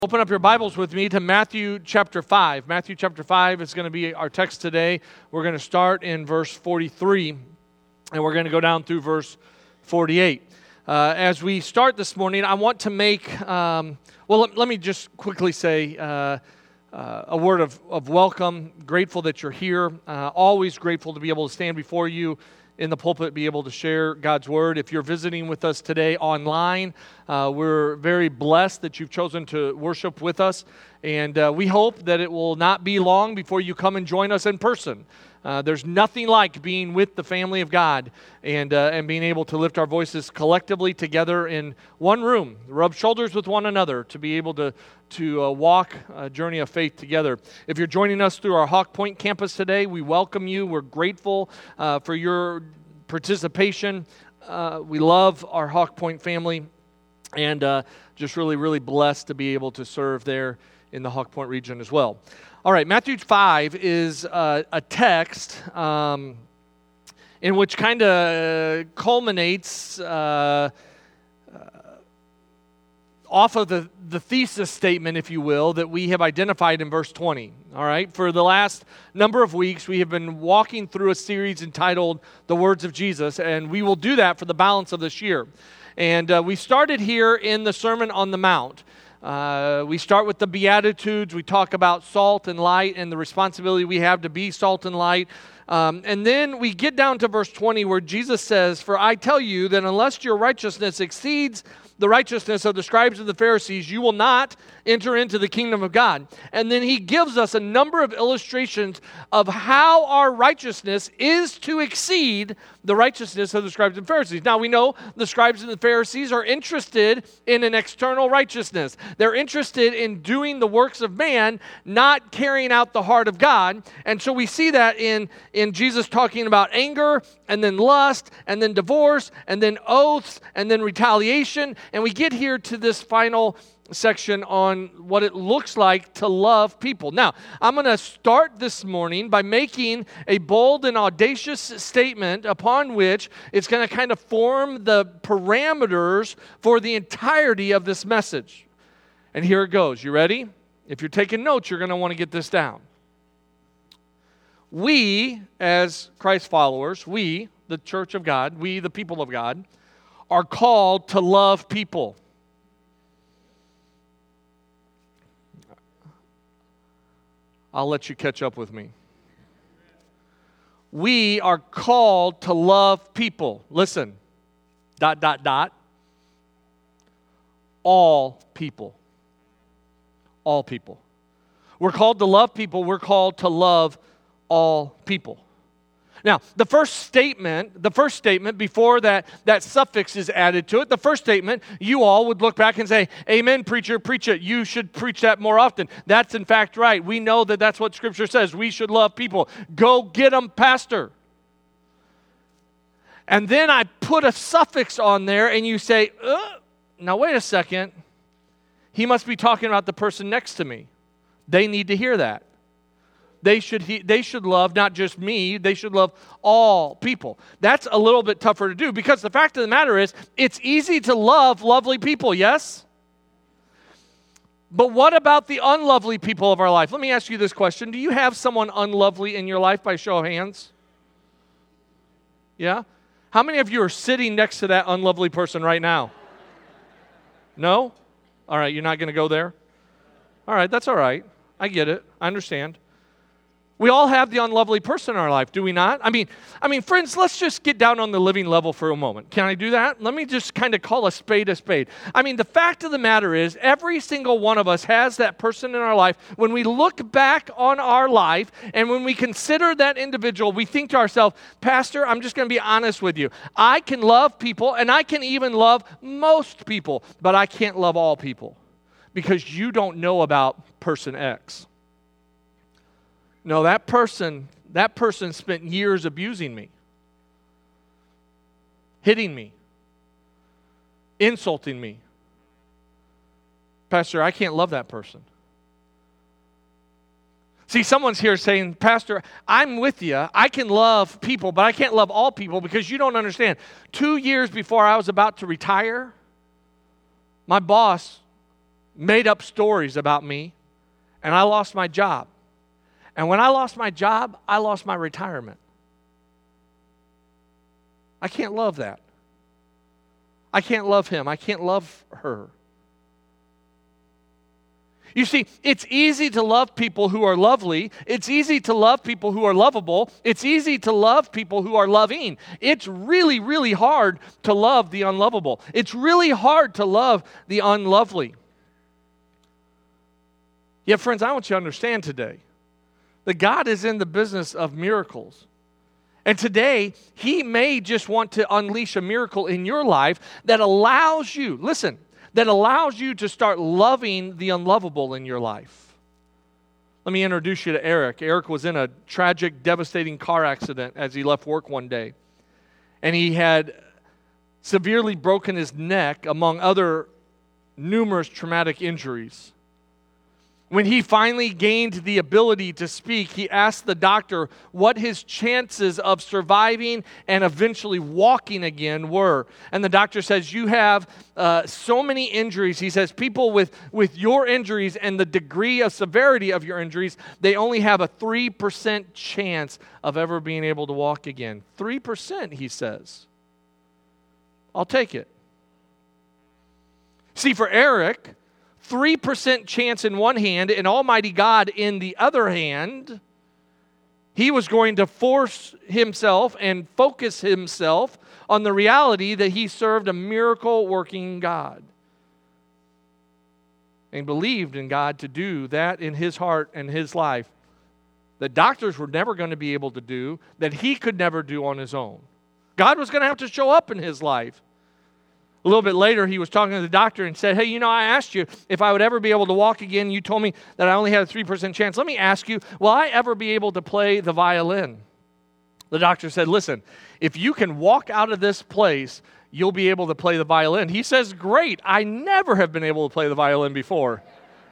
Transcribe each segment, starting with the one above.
Open up your Bibles with me to Matthew chapter 5. Matthew chapter 5 is going to be our text today. We're going to start in verse 43, and we're going to go down through verse 48. As we start this morning, I want to make, let me just quickly say a word of welcome. Grateful that you're here. Always grateful to be able to stand before you in the pulpit, be able to share God's Word. If you're visiting with us today online, we're very blessed that you've chosen to worship with us, and we hope that it will not be long before you come and join us in person. There's nothing like being with the family of God and being able to lift our voices collectively together in one room, rub shoulders with one another, to be able to walk a journey of faith together. If you're joining us through our Hawk Point campus today, we welcome you. We're grateful for your participation. We love our Hawk Point family, and just really, really blessed to be able to serve there in the Hawk Point region as well. All right, Matthew 5 is a text in which kind of culminates off of the thesis statement, if you will, that we have identified in verse 20. All right, for the last number of weeks, we have been walking through a series entitled The Words of Jesus, and we will do that for the balance of this year. And we started here in the Sermon on the Mount. We start with the Beatitudes. We talk about salt and light and the responsibility we have to be salt and light. And then we get down to verse 20 where Jesus says, "For I tell you that unless your righteousness exceeds the righteousness of the scribes and the Pharisees, you will not enter into the kingdom of God." And then he gives us a number of illustrations of how our righteousness is to exceed the righteousness of the scribes and Pharisees. Now we know the scribes and the Pharisees are interested in an external righteousness. They're interested in doing the works of man, not carrying out the heart of God. And so we see that in Jesus talking about anger, and then lust, and then divorce, and then oaths, and then retaliation. And we get here to this final section on what it looks like to love people. Now, I'm going to start this morning by making a bold and audacious statement upon which it's going to kind of form the parameters for the entirety of this message. And here it goes. You ready? If you're taking notes, you're going to want to get this down. We, as Christ followers, we, the church of God, we, the people of God, are called to love people. I'll let you catch up with me. We are called to love people. Listen, ... all people. All people. We're called to love people. We're called to love all people. Now, the first statement before that suffix is added to it, the first statement, you all would look back and say, "Amen, preacher, preach it. You should preach that more often." That's in fact right. We know that that's what Scripture says. We should love people. Go get them, pastor. And then I put a suffix on there and you say, now wait a second. He must be talking about the person next to me. They need to hear that. They should love not just me, they should love all people. That's a little bit tougher to do because the fact of the matter is, it's easy to love lovely people, yes? But what about the unlovely people of our life? Let me ask you this question. Do you have someone unlovely in your life by show of hands? Yeah? How many of you are sitting next to that unlovely person right now? No? All right, you're not going to go there? All right, that's all right. I get it. I understand. We all have the unlovely person in our life, do we not? I mean, friends, let's just get down on the living level for a moment. Can I do that? Let me just kind of call a spade a spade. I mean, the fact of the matter is, every single one of us has that person in our life. When we look back on our life and when we consider that individual, we think to ourselves, "Pastor, I'm just going to be honest with you. I can love people and I can even love most people, but I can't love all people because you don't know about person X. No, that person spent years abusing me, hitting me, insulting me. Pastor, I can't love that person." See, someone's here saying, "Pastor, I'm with you. I can love people, but I can't love all people because you don't understand. 2 years before I was about to retire, my boss made up stories about me, and I lost my job. And when I lost my job, I lost my retirement. I can't love that. I can't love him. I can't love her. You see, it's easy to love people who are lovely. It's easy to love people who are lovable. It's easy to love people who are loving. It's really, really hard to love the unlovable. It's really hard to love the unlovely. Yet, friends, I want you to understand today that God is in the business of miracles. And today, he may just want to unleash a miracle in your life that allows you, listen, that allows you to start loving the unlovable in your life. Let me introduce you to Eric. Eric was in a tragic, devastating car accident as he left work one day. And he had severely broken his neck, among other numerous traumatic injuries. When he finally gained the ability to speak, he asked the doctor what his chances of surviving and eventually walking again were. And the doctor says, you have so many injuries. He says, people with your injuries and the degree of severity of your injuries, they only have a 3% chance of ever being able to walk again. 3%, he says. I'll take it. See, for Eric, 3% chance in one hand and Almighty God in the other hand, he was going to force himself and focus himself on the reality that he served a miracle-working God. And believed in God to do that in his heart and his life that doctors were never going to be able to do, that he could never do on his own. God was going to have to show up in his life. A little bit later, he was talking to the doctor and said, hey, I asked you if I would ever be able to walk again. You told me that I only had a 3% chance. Let me ask you, will I ever be able to play the violin? The doctor said, listen, if you can walk out of this place, you'll be able to play the violin. He says, great, I never have been able to play the violin before.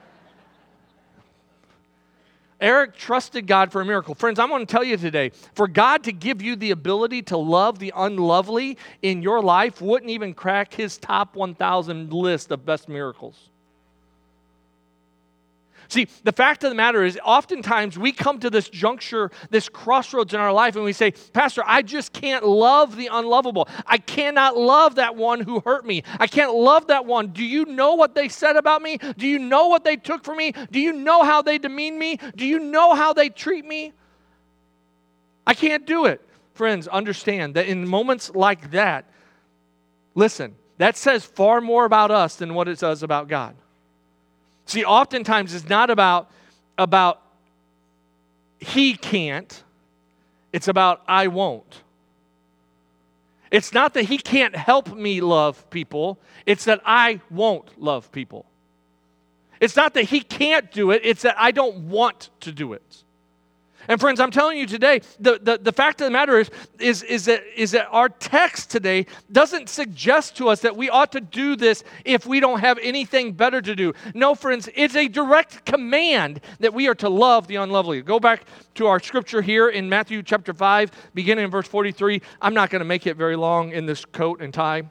Eric trusted God for a miracle. Friends, I'm going to tell you today, for God to give you the ability to love the unlovely in your life wouldn't even crack his top 1,000 list of best miracles. See, the fact of the matter is, oftentimes we come to this juncture, this crossroads in our life, and we say, Pastor, I just can't love the unlovable. I cannot love that one who hurt me. I can't love that one. Do you know what they said about me? Do you know what they took from me? Do you know how they demean me? Do you know how they treat me? I can't do it. Friends, understand that in moments like that, listen, that says far more about us than what it says about God. See, oftentimes it's not about he can't. It's about I won't. It's not that he can't help me love people. It's that I won't love people. It's not that he can't do it. It's that I don't want to do it. And friends, I'm telling you today, the fact of the matter is that our text today doesn't suggest to us that we ought to do this if we don't have anything better to do. No, friends, it's a direct command that we are to love the unlovely. Go back to our scripture here in Matthew chapter 5, beginning in verse 43. I'm not going to make it very long in this coat and tie.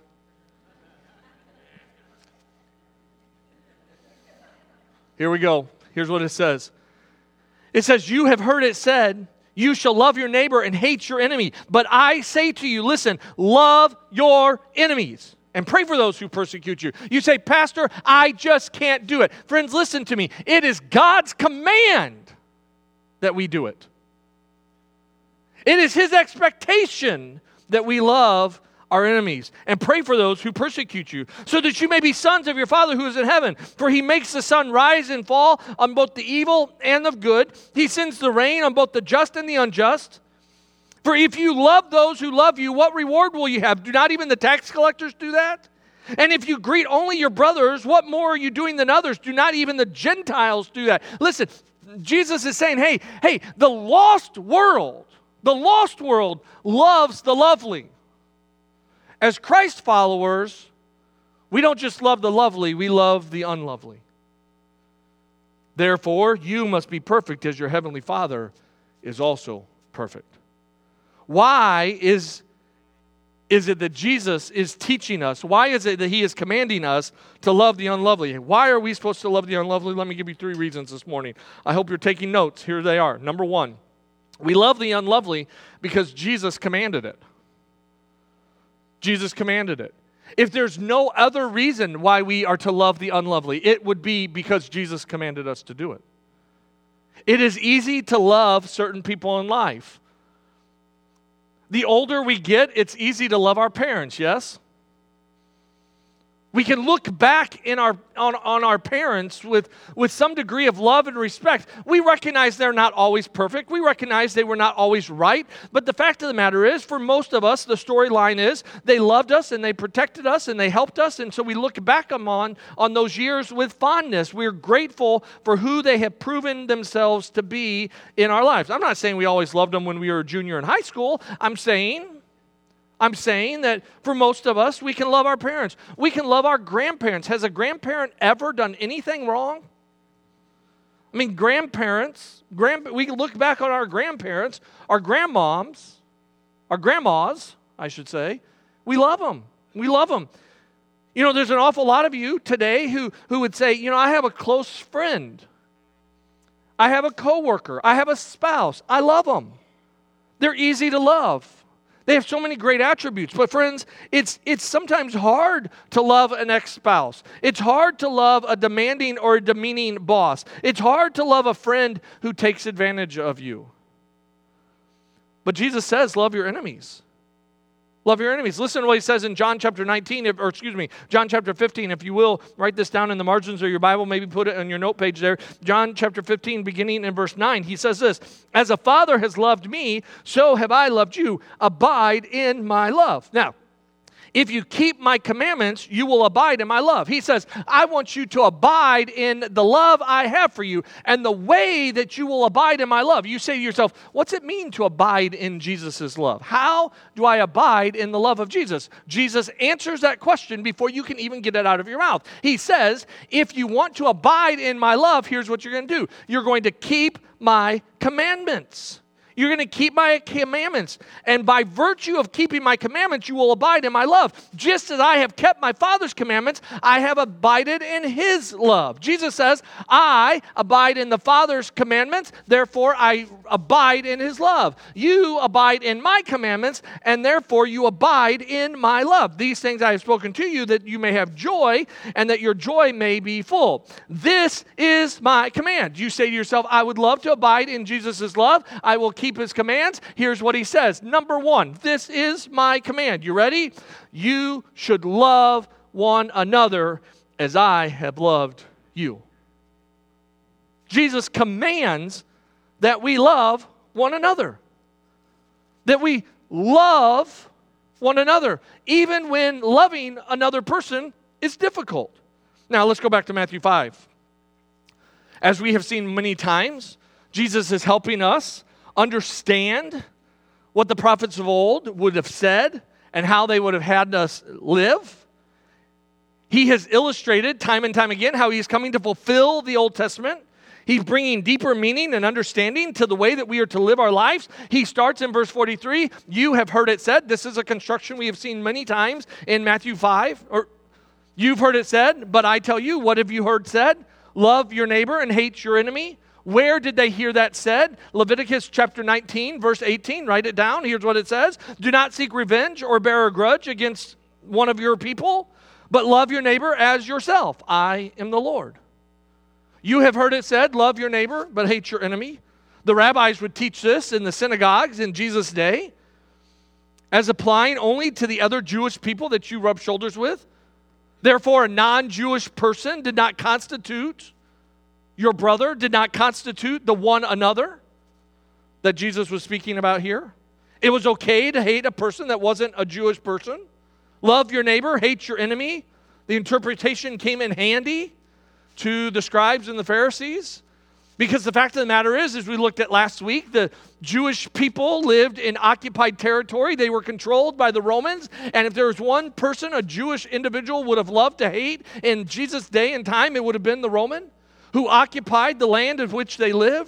Here we go. Here's what it says. It says, you have heard it said, you shall love your neighbor and hate your enemy. But I say to you, listen, love your enemies and pray for those who persecute you. You say, Pastor, I just can't do it. Friends, listen to me. It is God's command that we do it. It is his expectation that we love our enemies and pray for those who persecute you, so that you may be sons of your Father who is in heaven. For he makes the sun rise and fall on both the evil and the good. He sends the rain on both the just and the unjust. For if you love those who love you, what reward will you have? Do not even the tax collectors do that? And if you greet only your brothers, what more are you doing than others? Do not even the Gentiles do that? Listen, Jesus is saying, hey, the lost world loves the lovely. As Christ followers, we don't just love the lovely, we love the unlovely. Therefore, you must be perfect as your heavenly Father is also perfect. Why is is it that Jesus is teaching us? Why is it that he is commanding us to love the unlovely? Why are we supposed to love the unlovely? Let me give you 3 reasons this morning. I hope you're taking notes. Here they are. Number 1, we love the unlovely because Jesus commanded it. Jesus commanded it. If there's no other reason why we are to love the unlovely, it would be because Jesus commanded us to do it. It is easy to love certain people in life. The older we get, it's easy to love our parents, yes? We can look back on our parents with some degree of love and respect. We recognize they're not always perfect. We recognize they were not always right. But the fact of the matter is, for most of us, the storyline is they loved us and they protected us and they helped us. And so we look back on those years with fondness. We're grateful for who they have proven themselves to be in our lives. I'm not saying we always loved them when we were a junior in high school. I'm saying that for most of us, we can love our parents. We can love our grandparents. Has a grandparent ever done anything wrong? I mean, we can look back on our grandparents, our grandmas, I should say. We love them. We love them. You know, there's an awful lot of you today who would say, you know, I have a close friend. I have a coworker. I have a spouse. I love them. They're easy to love. They have so many great attributes. But friends, it's sometimes hard to love an ex-spouse. It's hard to love a demanding or a demeaning boss. It's hard to love a friend who takes advantage of you. But Jesus says, love your enemies. Love your enemies. Listen to what he says in John chapter 15, if you will. Write this down in the margins of your Bible. Maybe put it on your note page there. John chapter 15, beginning in verse 9. He says this, as a father has loved me, so have I loved you. Abide in my love. Now, if you keep my commandments, you will abide in my love. He says, I want you to abide in the love I have for you and the way that you will abide in my love. You say to yourself, what's it mean to abide in Jesus' love? How do I abide in the love of Jesus? Jesus answers that question before you can even get it out of your mouth. He says, if you want to abide in my love, here's what you're going to do. You're going to keep my commandments. You're going to keep my commandments. And by virtue of keeping my commandments, you will abide in my love. Just as I have kept my Father's commandments, I have abided in his love. Jesus says, I abide in the Father's commandments, therefore I abide in his love. You abide in my commandments, and therefore you abide in my love. These things I have spoken to you, that you may have joy, and that your joy may be full. This is my command. You say to yourself, I would love to abide in Jesus' love. I will keep his commands. Here's what he says. Number 1, this is my command. You ready? You should love one another as I have loved you. Jesus commands that we love one another. That we love one another, even when loving another person is difficult. Now, let's go back to Matthew 5. As we have seen many times, Jesus is helping us understand what the prophets of old would have said and how they would have had us live. He has illustrated time and time again how he is coming to fulfill the Old Testament. He's bringing deeper meaning and understanding to the way that we are to live our lives. He starts in verse 43, you have heard it said. This is a construction we have seen many times in Matthew 5. Or you've heard it said, but I tell you, what have you heard said? Love your neighbor and hate your enemy. Where did they hear that said? Leviticus chapter 19, verse 18. Write it down. Here's what it says. Do not seek revenge or bear a grudge against one of your people, but love your neighbor as yourself. I am the Lord. You have heard it said, love your neighbor, but hate your enemy. The rabbis would teach this in the synagogues in Jesus' day as applying only to the other Jewish people that you rub shoulders with. Therefore, a non-Jewish person did not constitute your brother, did not constitute the one another that Jesus was speaking about here. It was okay to hate a person that wasn't a Jewish person. Love your neighbor, hate your enemy. The interpretation came in handy to the scribes and the Pharisees. Because the fact of the matter is, as we looked at last week, the Jewish people lived in occupied territory. They were controlled by the Romans. And if there was one person a Jewish individual would have loved to hate in Jesus' day and time, it would have been the Roman who occupied the land of which they lived,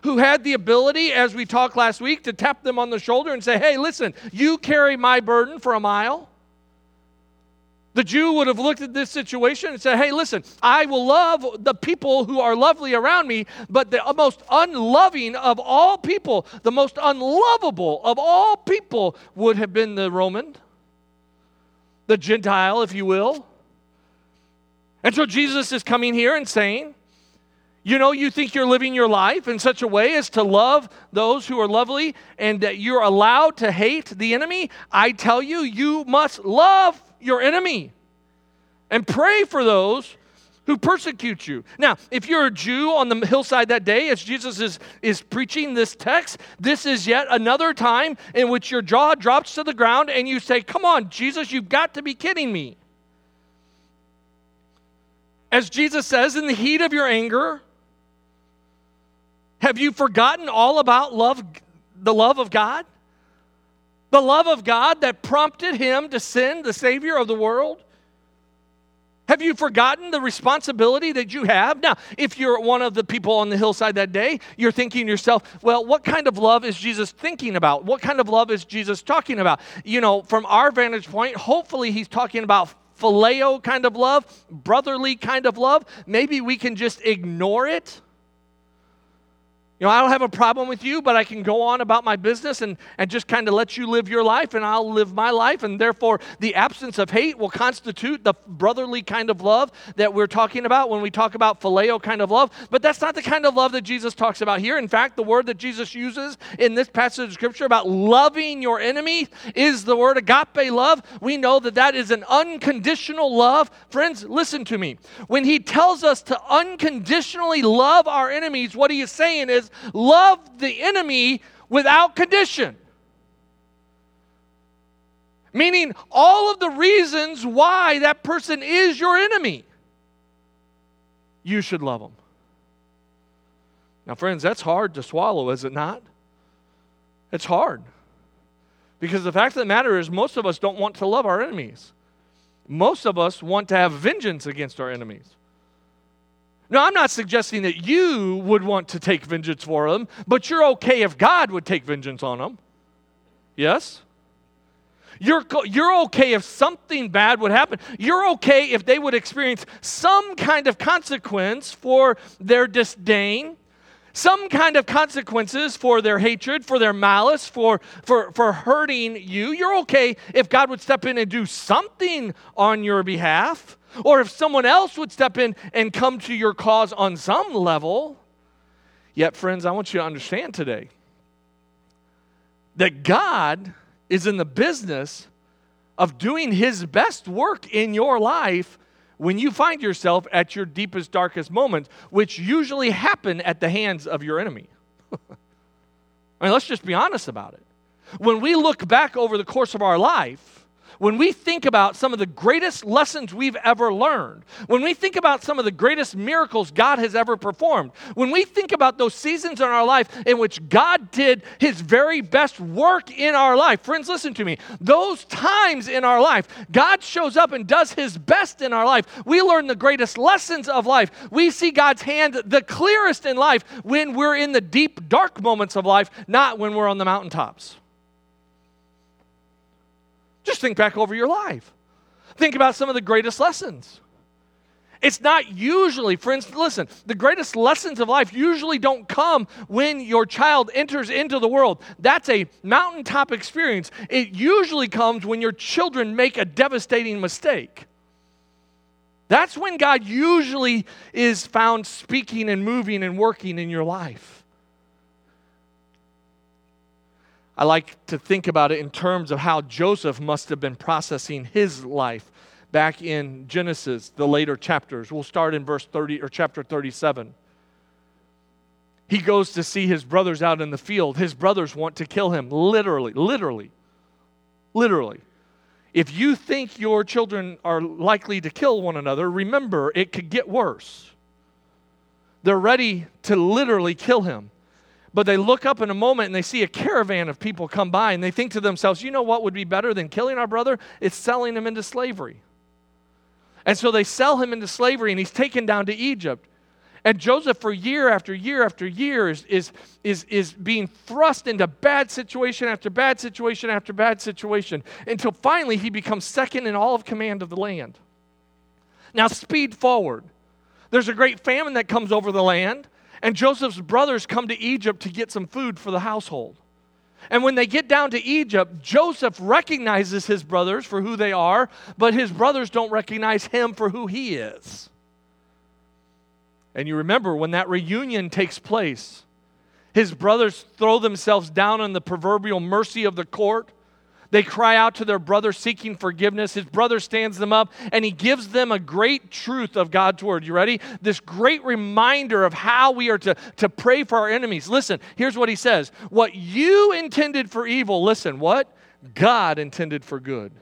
who had the ability, as we talked last week, to tap them on the shoulder and say, hey, listen, you carry my burden for a mile. The Jew would have looked at this situation and said, hey, listen, I will love the people who are lovely around me, but the most unloving of all people, the most unlovable of all people would have been the Roman, the Gentile, if you will. And so Jesus is coming here and saying, you know, you think you're living your life in such a way as to love those who are lovely and that you're allowed to hate the enemy. I tell you, you must love your enemy and pray for those who persecute you. Now, if you're a Jew on the hillside that day, as Jesus is preaching this text, this is yet another time in which your jaw drops to the ground and you say, come on, Jesus, you've got to be kidding me. As Jesus says, in the heat of your anger, have you forgotten all about the love of God? The love of God that prompted him to send the Savior of the world? Have you forgotten the responsibility that you have? Now, if you're one of the people on the hillside that day, you're thinking to yourself, well, what kind of love is Jesus thinking about? What kind of love is Jesus talking about? You know, from our vantage point, hopefully he's talking about phileo kind of love, brotherly kind of love. Maybe we can just ignore it. You know, I don't have a problem with you, but I can go on about my business and just kind of let you live your life and I'll live my life. And therefore, the absence of hate will constitute the brotherly kind of love that we're talking about when we talk about phileo kind of love. But that's not the kind of love that Jesus talks about here. In fact, the word that Jesus uses in this passage of Scripture about loving your enemy is the word agape love. We know that that is an unconditional love. Friends, listen to me. When he tells us to unconditionally love our enemies, what he is saying is, love the enemy without condition. Meaning all of the reasons why that person is your enemy, you should love them. Now, friends, that's hard to swallow, is it not? It's hard. Because the fact of the matter is most of us don't want to love our enemies. Most of us want to have vengeance against our enemies. Now, I'm not suggesting that you would want to take vengeance for them, but you're okay if God would take vengeance on them. Yes? You're okay if something bad would happen. You're okay if they would experience some kind of consequence for their disdain, some kind of consequences for their hatred, for their malice, for hurting you. You're okay if God would step in and do something on your behalf. Or if someone else would step in and come to your cause on some level. Yet, friends, I want you to understand today that God is in the business of doing his best work in your life when you find yourself at your deepest, darkest moments, which usually happen at the hands of your enemy. I mean, let's just be honest about it. When we look back over the course of our life, when we think about some of the greatest lessons we've ever learned, when we think about some of the greatest miracles God has ever performed, when we think about those seasons in our life in which God did his very best work in our life, friends, listen to me. Those times in our life, God shows up and does his best in our life. We learn the greatest lessons of life. We see God's hand the clearest in life when we're in the deep, dark moments of life, not when we're on the mountaintops. Just think back over your life. Think about some of the greatest lessons. It's not usually, friends, listen, the greatest lessons of life usually don't come when your child enters into the world. That's a mountaintop experience. It usually comes when your children make a devastating mistake. That's when God usually is found speaking and moving and working in your life. I like to think about it in terms of how Joseph must have been processing his life back in Genesis, the later chapters. We'll start in verse 30 or chapter 37. He goes to see his brothers out in the field. His brothers want to kill him, literally. If you think your children are likely to kill one another, remember, it could get worse. They're ready to literally kill him. But they look up in a moment and they see a caravan of people come by and they think to themselves, you know what would be better than killing our brother? It's selling him into slavery. And so they sell him into slavery and he's taken down to Egypt. And Joseph, for year after year after year, is being thrust into bad situation after bad situation after bad situation, until finally he becomes second in all of command of the land. Now speed forward. There's a great famine that comes over the land, and Joseph's brothers come to Egypt to get some food for the household. And when they get down to Egypt, Joseph recognizes his brothers for who they are, but his brothers don't recognize him for who he is. And you remember when that reunion takes place, his brothers throw themselves down on the proverbial mercy of the court. They cry out to their brother seeking forgiveness. His brother stands them up, and he gives them a great truth of God's word. You ready? This great reminder of how we are to pray for our enemies. Listen, here's what he says. What you intended for evil, listen, what? God intended for good.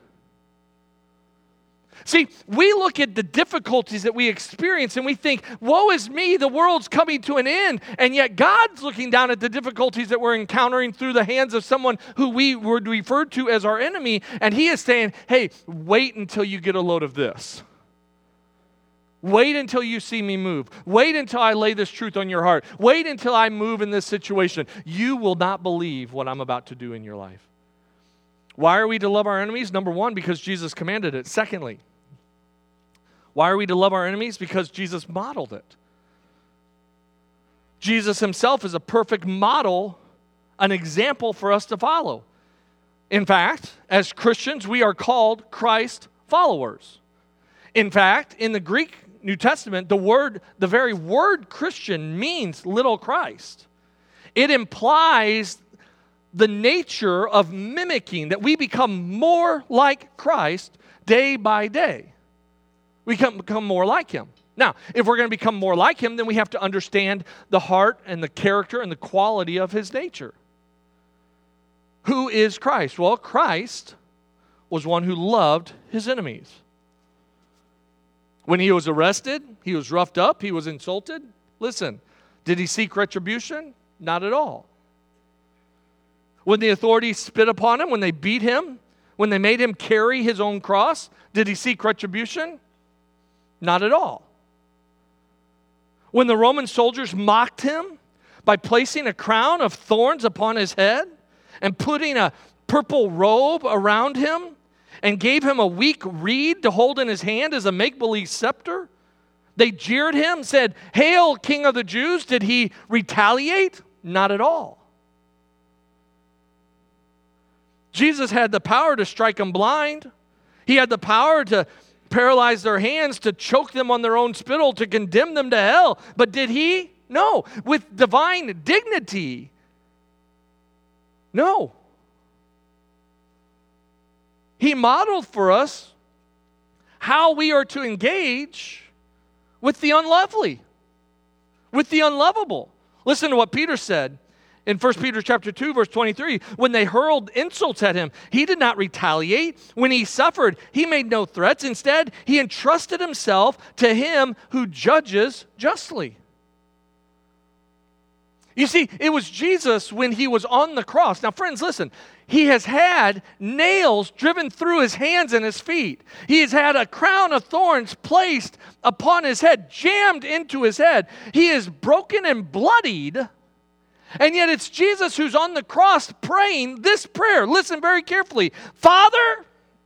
See, we look at the difficulties that we experience and we think, woe is me, the world's coming to an end. And yet God's looking down at the difficulties that we're encountering through the hands of someone who we would refer to as our enemy. And he is saying, hey, wait until you get a load of this. Wait until you see me move. Wait until I lay this truth on your heart. Wait until I move in this situation. You will not believe what I'm about to do in your life. Why are we to love our enemies? Number one, because Jesus commanded it. Secondly, why are we to love our enemies? Because Jesus modeled it. Jesus himself is a perfect model, an example for us to follow. In fact, as Christians, we are called Christ followers. In fact, in the Greek New Testament, the very word Christian means little Christ. It implies the nature of mimicking, that we become more like Christ day by day. We become more like him. Now, if we're going to become more like him, then we have to understand the heart and the character and the quality of his nature. Who is Christ? Well, Christ was one who loved his enemies. When he was arrested, he was roughed up, he was insulted. Listen, did he seek retribution? Not at all. When the authorities spit upon him, when they beat him, when they made him carry his own cross, did he seek retribution? Not at all. When the Roman soldiers mocked him by placing a crown of thorns upon his head and putting a purple robe around him and gave him a weak reed to hold in his hand as a make-believe scepter, they jeered him, said, "Hail, King of the Jews." Did he retaliate? Not at all. Jesus had the power to strike them blind. He had the power to paralyze their hands, to choke them on their own spittle, to condemn them to hell. But did he? No. With divine dignity. No. He modeled for us how we are to engage with the unlovely, with the unlovable. Listen to what Peter said in 1 Peter chapter 2, verse 23. When they hurled insults at him, he did not retaliate. When he suffered, he made no threats. Instead, he entrusted himself to him who judges justly. You see, it was Jesus when he was on the cross. Now, friends, listen. He has had nails driven through his hands and his feet. He has had a crown of thorns placed upon his head, jammed into his head. He is broken and bloodied. And yet it's Jesus who's on the cross praying this prayer. Listen very carefully. Father,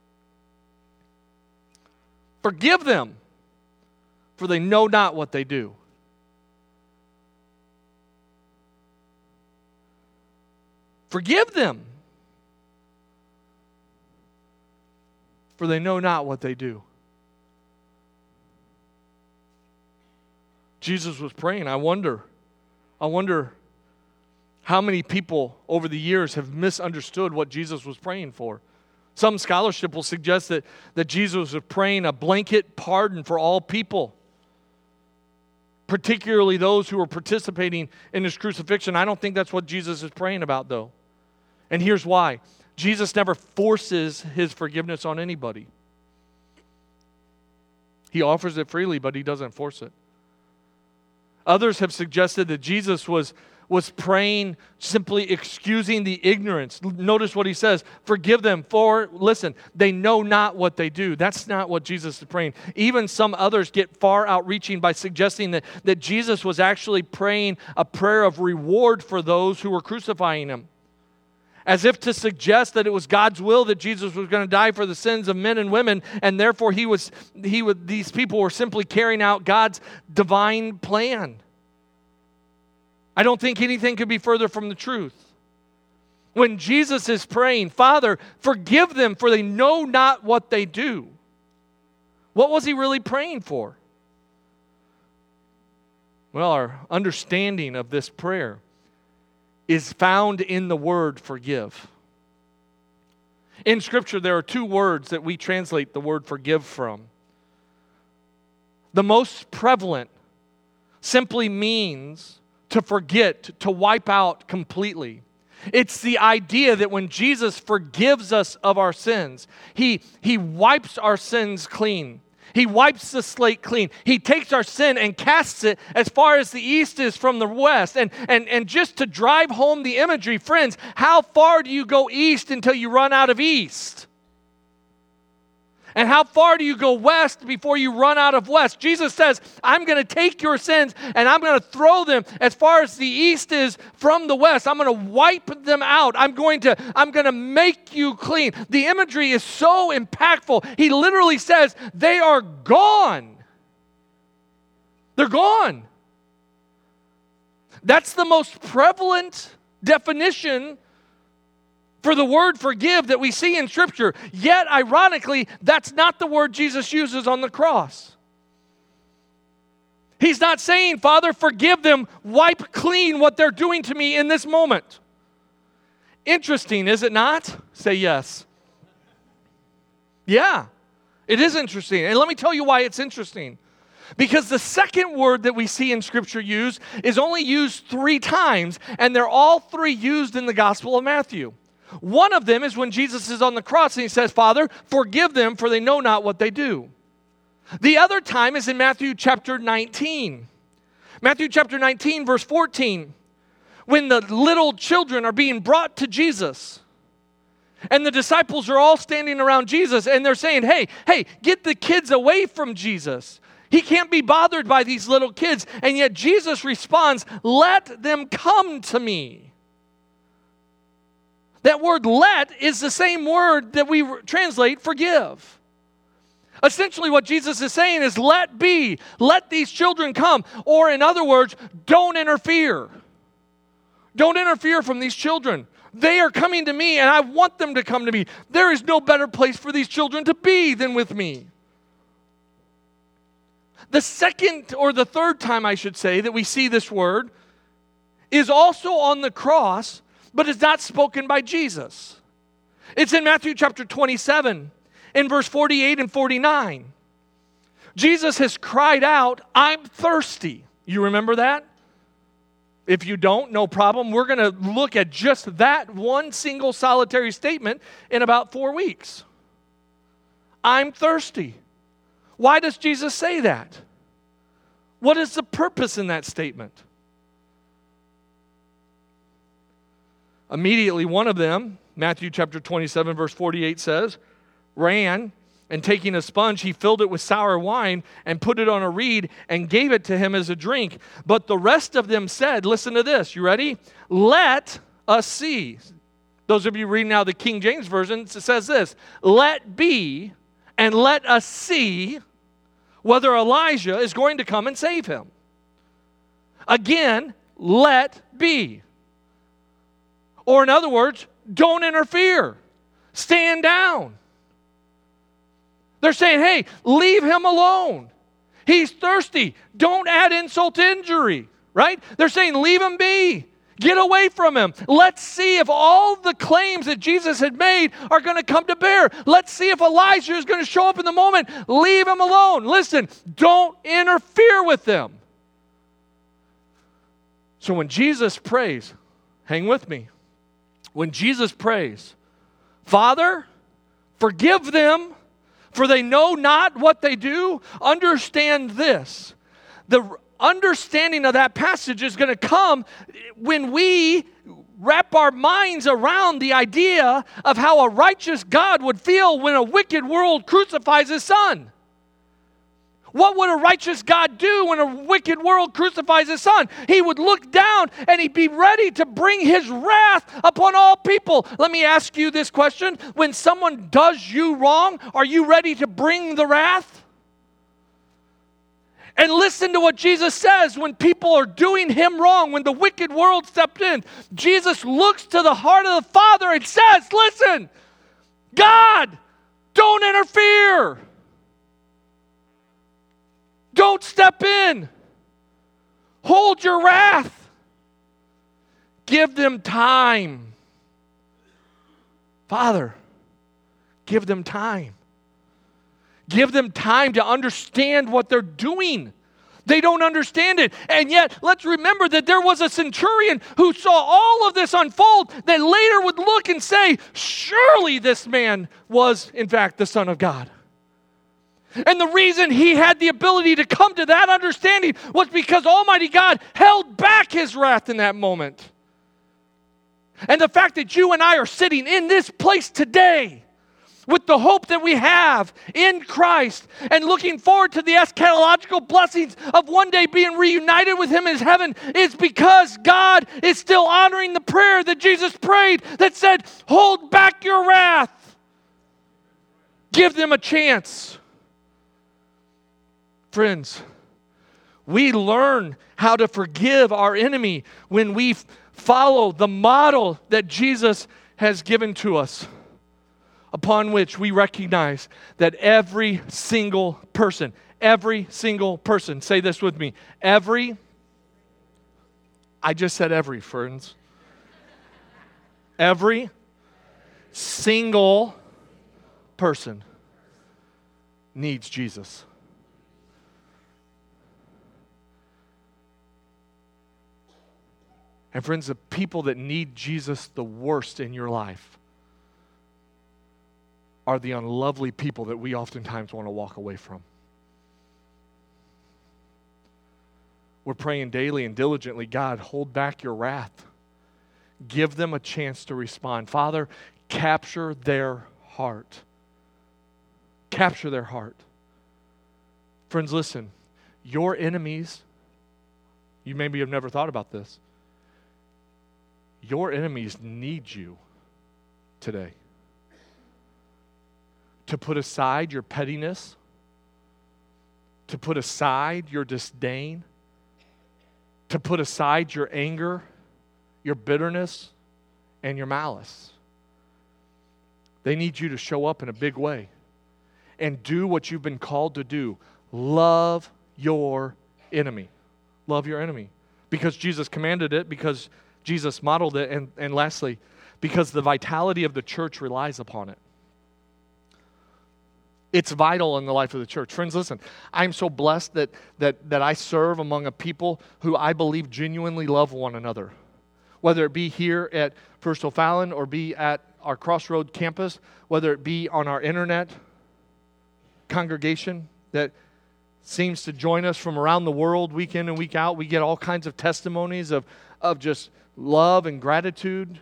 forgive them, for they know not what they do. Forgive them, for they know not what they do. Jesus was praying. I wonder how many people over the years have misunderstood what Jesus was praying for. Some scholarship will suggest that Jesus was praying a blanket pardon for all people, particularly those who were participating in his crucifixion. I don't think that's what Jesus is praying about, though. And here's why. Jesus never forces his forgiveness on anybody. He offers it freely, but he doesn't force it. Others have suggested that Jesus was was praying, simply excusing the ignorance. Notice what he says, forgive them for, listen, they know not what they do. That's not what Jesus is praying. Even some others get far outreaching by suggesting that Jesus was actually praying a prayer of reward for those who were crucifying him, as if to suggest that it was God's will that Jesus was going to die for the sins of men and women, and therefore these people were simply carrying out God's divine plan. I don't think anything could be further from the truth. When Jesus is praying, Father, forgive them, for they know not what they do. What was he really praying for? Well, our understanding of this prayer is found in the word forgive. In Scripture, there are two words that we translate the word forgive from. The most prevalent simply means to forget, to wipe out completely. It's the idea that when Jesus forgives us of our sins, He wipes our sins clean. He wipes the slate clean. He takes our sin and casts it as far as the east is from the west. And just to drive home the imagery, friends, how far do you go east until you run out of east? And how far do you go west before you run out of west? Jesus says, I'm going to take your sins and I'm going to throw them as far as the east is from the west. I'm going to wipe them out. I'm going to make you clean. The imagery is so impactful. He literally says, they are gone. They're gone. That's the most prevalent definition for the word forgive that we see in Scripture. Yet, ironically, that's not the word Jesus uses on the cross. He's not saying, Father, forgive them, wipe clean what they're doing to me in this moment. Interesting, is it not? Say yes. Yeah, it is interesting. And let me tell you why it's interesting. Because the second word that we see in Scripture used is only used 3 times, and they're all 3 used in the Gospel of Matthew. One of them is when Jesus is on the cross and he says, Father, forgive them, for they know not what they do. The other time is in Matthew chapter 19. Matthew chapter 19, verse 14, when the little children are being brought to Jesus. And the disciples are all standing around Jesus and they're saying, hey, get the kids away from Jesus. He can't be bothered by these little kids. And yet Jesus responds, let them come to me. That word let is the same word that we translate forgive. Essentially what Jesus is saying is let be. Let these children come. Or in other words, don't interfere. Don't interfere from these children. They are coming to me and I want them to come to me. There is no better place for these children to be than with me. The second or the third time, I should say, that we see this word is also on the cross, but it's not spoken by Jesus. It's in Matthew chapter 27, in verse 48 and 49. Jesus has cried out, I'm thirsty. You remember that? If you don't, no problem. We're going to look at just that one single solitary statement in about 4 weeks. I'm thirsty. Why does Jesus say that? What is the purpose in that statement? Immediately, one of them, Matthew chapter 27, verse 48 says, ran, and taking a sponge, he filled it with sour wine and put it on a reed and gave it to him as a drink. But the rest of them said, listen to this, you ready? Let us see. Those of you reading now the King James Version, it says this, let be and let us see whether Elijah is going to come and save him. Again, let be. Or in other words, don't interfere. Stand down. They're saying, hey, leave him alone. He's thirsty. Don't add insult to injury, right? They're saying, leave him be. Get away from him. Let's see if all the claims that Jesus had made are going to come to bear. Let's see if Elijah is going to show up in the moment. Leave him alone. Listen, don't interfere with them. So when Jesus prays, hang with me. When Jesus prays, Father, forgive them, for they know not what they do. Understand this. The understanding of that passage is going to come when we wrap our minds around the idea of how a righteous God would feel when a wicked world crucifies his son. What would a righteous God do when a wicked world crucifies his son? He would look down and he'd be ready to bring his wrath upon all people. Let me ask you this question. When someone does you wrong, are you ready to bring the wrath? And listen to what Jesus says when people are doing him wrong, when the wicked world stepped in. Jesus looks to the heart of the Father and says, listen, God, don't interfere. Don't step in. Hold your wrath. Give them time. Father, give them time. Give them time to understand what they're doing. They don't understand it. And yet, let's remember that there was a centurion who saw all of this unfold that later would look and say, surely this man was, in fact, the Son of God. And the reason he had the ability to come to that understanding was because Almighty God held back his wrath in that moment. And the fact that you and I are sitting in this place today with the hope that we have in Christ and looking forward to the eschatological blessings of one day being reunited with him in heaven is because God is still honoring the prayer that Jesus prayed that said, hold back your wrath. Give them a chance. Friends, we learn how to forgive our enemy when we follow the model that Jesus has given to us, upon which we recognize that every single person, say this with me, I just said every, friends. Every single person needs Jesus. And friends, the people that need Jesus the worst in your life are the unlovely people that we oftentimes want to walk away from. We're praying daily and diligently, God, hold back your wrath. Give them a chance to respond. Father, capture their heart. Capture their heart. Friends, listen, your enemies, you maybe have never thought about this, your enemies need you today to put aside your pettiness, to put aside your disdain, to put aside your anger, your bitterness, and your malice. They need you to show up in a big way and do what you've been called to do. Love your enemy. Love your enemy. Because Jesus commanded it, because Jesus modeled it, and lastly, because the vitality of the church relies upon it. It's vital in the life of the church. Friends, listen, I'm so blessed that I serve among a people who I believe genuinely love one another. Whether it be here at First O'Fallon or be at our Crossroad campus, whether it be on our internet congregation that seems to join us from around the world week in and week out. We get all kinds of testimonies of just love and gratitude.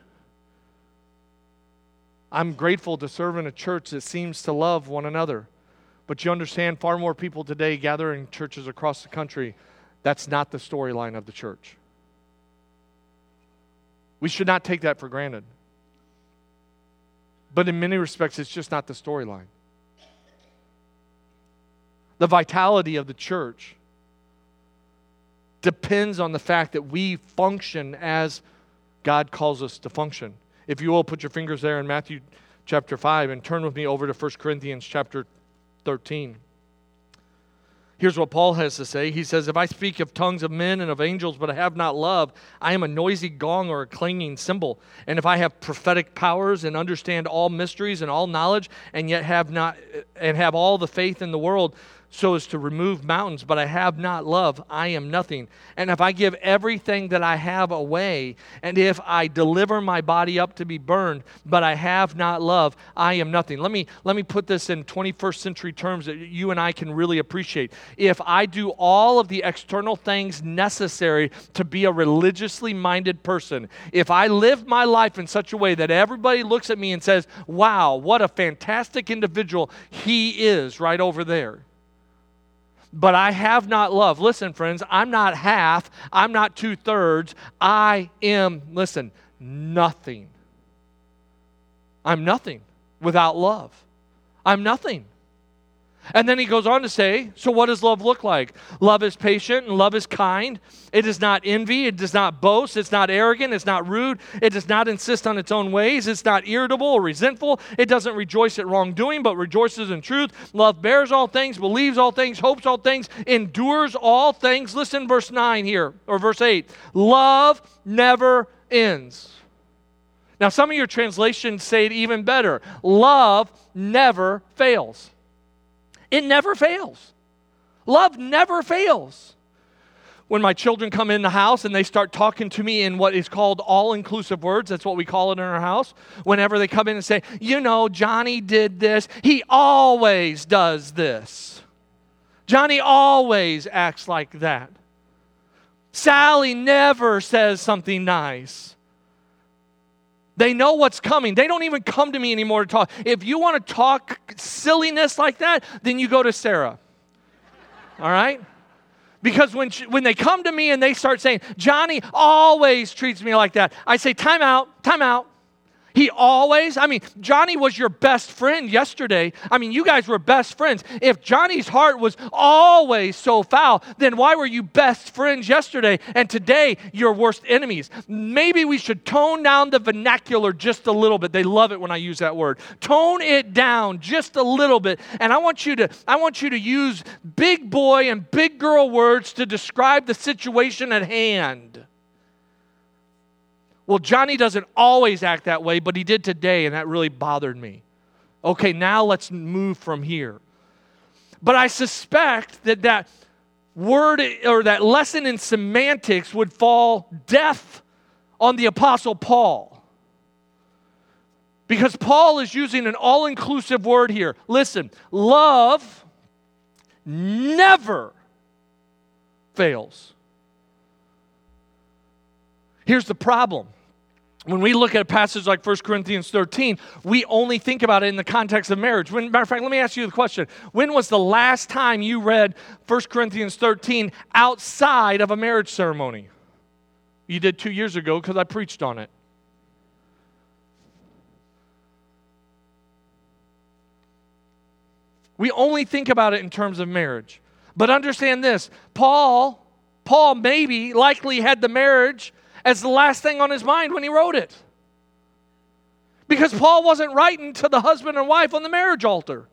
I'm grateful to serve in a church that seems to love one another. But you understand, far more people today gather in churches across the country. That's not the storyline of the church. We should not take that for granted. But in many respects, it's just not the storyline. The vitality of the church depends on the fact that we function as God calls us to function. If you will, put your fingers there in Matthew chapter 5 and turn with me over to 1 Corinthians chapter 13. Here's what Paul has to say. He says, if I speak of tongues of men and of angels, but I have not love, I am a noisy gong or a clanging cymbal. And if I have prophetic powers and understand all mysteries and all knowledge, and yet have all the faith in the world, so as to remove mountains, but I have not love, I am nothing. And if I give everything that I have away, and if I deliver my body up to be burned, but I have not love, I am nothing. Let me put this in 21st century terms that you and I can really appreciate. If I do all of the external things necessary to be a religiously minded person, if I live my life in such a way that everybody looks at me and says, wow, what a fantastic individual he is right over there, but I have not love. Listen, friends, I'm not half. I'm not 2/3. I am, listen, nothing. I'm nothing without love. I'm nothing. And then he goes on to say, so what does love look like? Love is patient and love is kind. It does not envy. It does not boast. It's not arrogant. It's not rude. It does not insist on its own ways. It's not irritable or resentful. It doesn't rejoice at wrongdoing, but rejoices in truth. Love bears all things, believes all things, hopes all things, endures all things. Listen, verse 9 here, or verse 8. Love never ends. Now, some of your translations say it even better. Love never fails. It never fails. Love never fails. When my children come in the house and they start talking to me in what is called all-inclusive words, that's what we call it in our house. Whenever they come in and say, you know, Johnny did this. He always does this. Johnny always acts like that. Sally never says something nice. They know what's coming. They don't even come to me anymore to talk. If you want to talk silliness like that, then you go to Sarah. All right? Because when they come to me and they start saying, Johnny always treats me like that, I say, time out, time out. He always, Johnny was your best friend yesterday. You guys were best friends. If Johnny's heart was always so foul, then why were you best friends yesterday and today you're worst enemies? Maybe we should tone down the vernacular just a little bit. They love it when I use that word. Tone it down just a little bit. And I want you to use big boy and big girl words to describe the situation at hand. Well, Johnny doesn't always act that way, but he did today, and that really bothered me. Okay, now let's move from here. But I suspect that word or that lesson in semantics would fall deaf on the Apostle Paul. Because Paul is using an all-inclusive word here. Listen, love never fails. Here's the problem. When we look at a passage like 1 Corinthians 13, we only think about it in the context of marriage. Matter of fact, let me ask you the question. When was the last time you read 1 Corinthians 13 outside of a marriage ceremony? You did 2 years ago because I preached on it. We only think about it in terms of marriage. But understand this, Paul likely had the marriage as the last thing on his mind when he wrote it. Because Paul wasn't writing to the husband and wife on the marriage altar.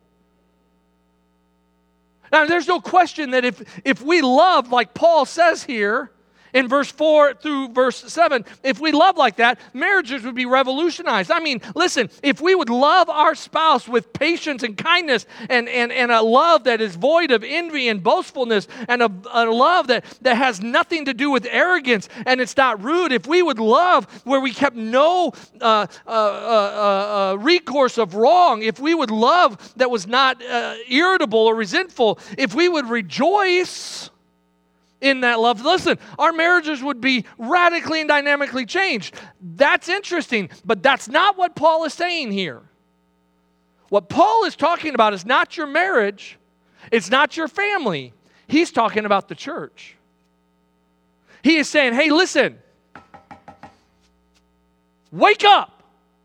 Now, there's no question that if we love like Paul says here, in verse 4 through verse 7, if we love like that, marriages would be revolutionized. Listen, if we would love our spouse with patience and kindness and a love that is void of envy and boastfulness and a love that has nothing to do with arrogance and it's not rude, if we would love where we kept no recourse of wrong, if we would love that was not irritable or resentful, if we would rejoice in that love, listen, our marriages would be radically and dynamically changed. That's interesting, but that's not what Paul is saying here. What Paul is talking about is not your marriage, it's not your family. He's talking about the church. He is saying, hey, listen, wake up.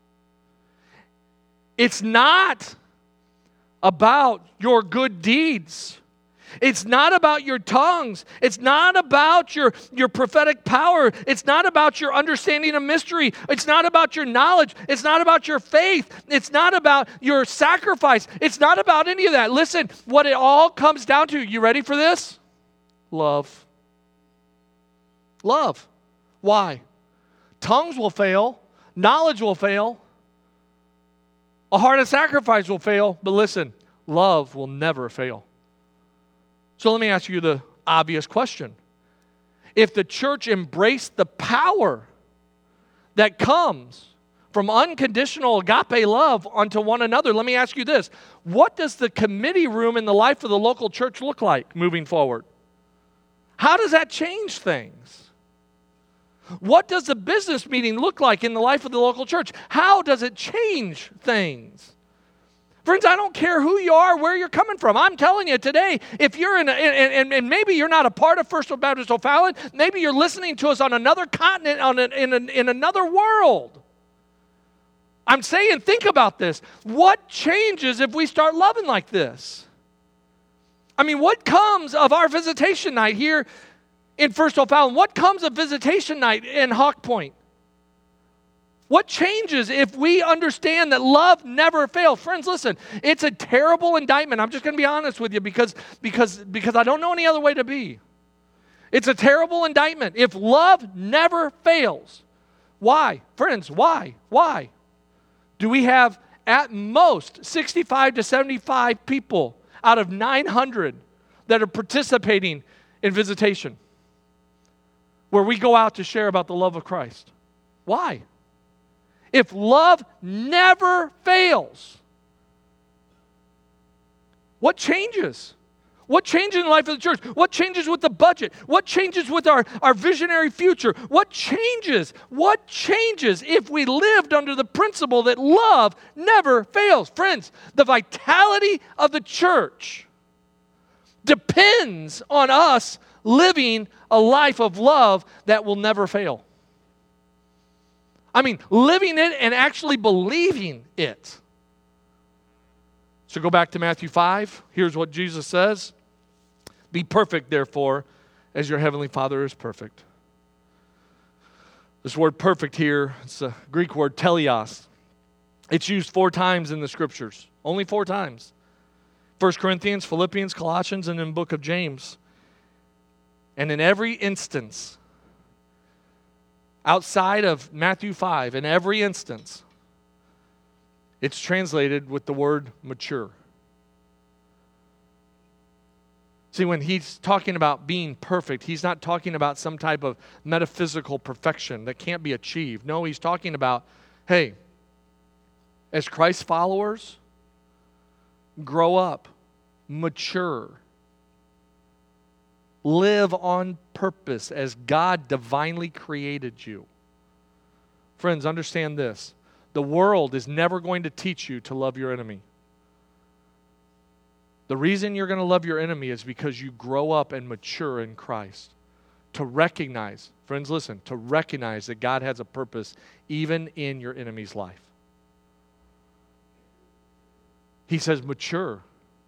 It's not about your good deeds. It's not about your tongues. It's not about your prophetic power. It's not about your understanding of mystery. It's not about your knowledge. It's not about your faith. It's not about your sacrifice. It's not about any of that. Listen, what it all comes down to, you ready for this? Love. Love. Why? Tongues will fail. Knowledge will fail. A heart of sacrifice will fail. But listen, love will never fail. So let me ask you the obvious question. If the church embraced the power that comes from unconditional agape love unto one another, let me ask you this. What does the committee room in the life of the local church look like moving forward? How does that change things? What does the business meeting look like in the life of the local church? How does it change things? Friends, I don't care who you are, where you're coming from. I'm telling you today, if you're and maybe you're not a part of First Baptist O'Fallon, maybe you're listening to us on another continent, in another world. I'm saying, think about this. What changes if we start loving like this? I mean, what comes of our visitation night here in First O'Fallon? What comes of visitation night in Hawk Point? What changes if we understand that love never fails? Friends, listen, it's a terrible indictment. I'm just going to be honest with you because I don't know any other way to be. It's a terrible indictment. If love never fails, why? Friends, why? Why do we have at most 65 to 75 people out of 900 that are participating in visitation where we go out to share about the love of Christ? Why? If love never fails, what changes? What changes in the life of the church? What changes with the budget? What changes with our visionary future? What changes? What changes if we lived under the principle that love never fails? Friends, the vitality of the church depends on us living a life of love that will never fail. I mean, living it and actually believing it. So go back to Matthew 5. Here's what Jesus says. Be perfect, therefore, as your heavenly Father is perfect. This word perfect here, it's a Greek word teleos. It's used 4 times in the Scriptures. Only 4 times. 1 Corinthians, Philippians, Colossians, and in the book of James. And in every instance, outside of Matthew 5, in every instance, it's translated with the word mature. See, when he's talking about being perfect, he's not talking about some type of metaphysical perfection that can't be achieved. No, he's talking about, hey, as Christ followers, grow up, mature, live on purpose as God divinely created you. Friends, understand this. The world is never going to teach you to love your enemy. The reason you're going to love your enemy is because you grow up and mature in Christ. To recognize, friends, listen, to recognize that God has a purpose even in your enemy's life. He says mature.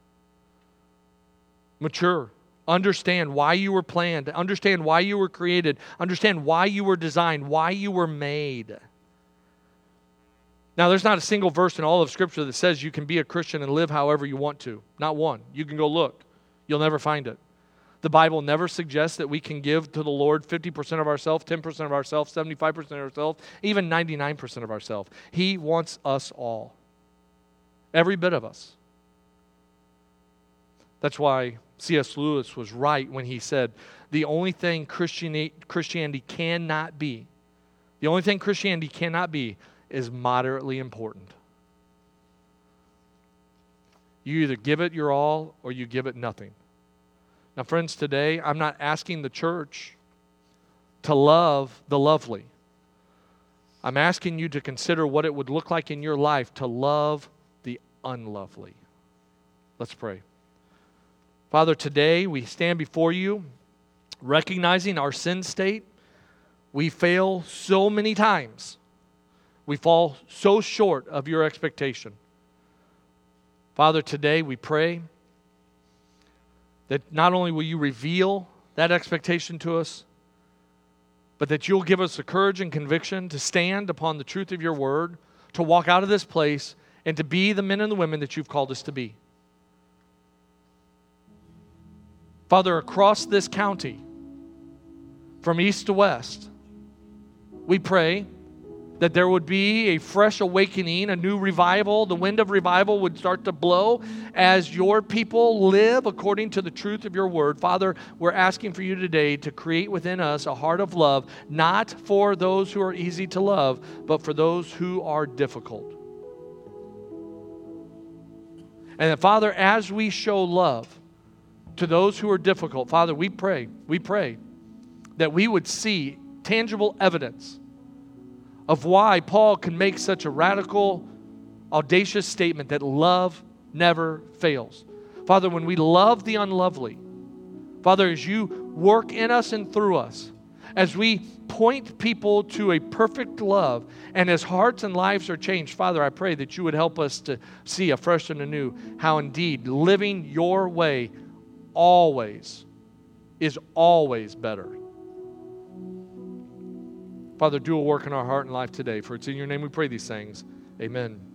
Mature. Understand why you were planned. Understand why you were created. Understand why you were designed. Why you were made. Now, there's not a single verse in all of Scripture that says you can be a Christian and live however you want to. Not one. You can go look. You'll never find it. The Bible never suggests that we can give to the Lord 50% of ourselves, 10% of ourselves, 75% of ourselves, even 99% of ourselves. He wants us all. Every bit of us. That's why C.S. Lewis was right when he said, the only thing Christianity cannot be is moderately important. You either give it your all or you give it nothing. Now, friends, today I'm not asking the church to love the lovely. I'm asking you to consider what it would look like in your life to love the unlovely. Let's pray. Father, today we stand before you recognizing our sin state. We fail so many times. We fall so short of your expectation. Father, today we pray that not only will you reveal that expectation to us, but that you'll give us the courage and conviction to stand upon the truth of your word, to walk out of this place, and to be the men and the women that you've called us to be. Father, across this county, from east to west, we pray that there would be a fresh awakening, a new revival. The wind of revival would start to blow as your people live according to the truth of your word. Father, we're asking for you today to create within us a heart of love, not for those who are easy to love, but for those who are difficult. And that, Father, as we show love to those who are difficult, Father, we pray that we would see tangible evidence of why Paul can make such a radical, audacious statement that love never fails. Father, when we love the unlovely, Father, as you work in us and through us, as we point people to a perfect love, and as hearts and lives are changed, Father, I pray that you would help us to see afresh and anew how indeed living your way always is always better. Father, do a work in our heart and life today. For it's in your name we pray these things. Amen.